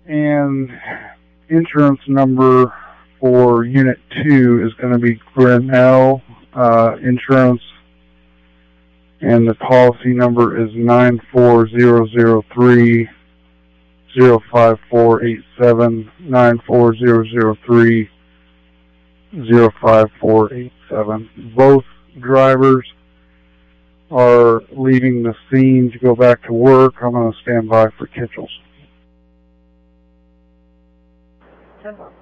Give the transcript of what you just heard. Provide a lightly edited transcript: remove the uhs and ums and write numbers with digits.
And insurance number for Unit 2 is going to be Grinnell Insurance, and the policy number is 94003 05487, 94003 05487. Both drivers are leaving the scene to go back to work. I'm going to stand by for Kitchell's. 10-4.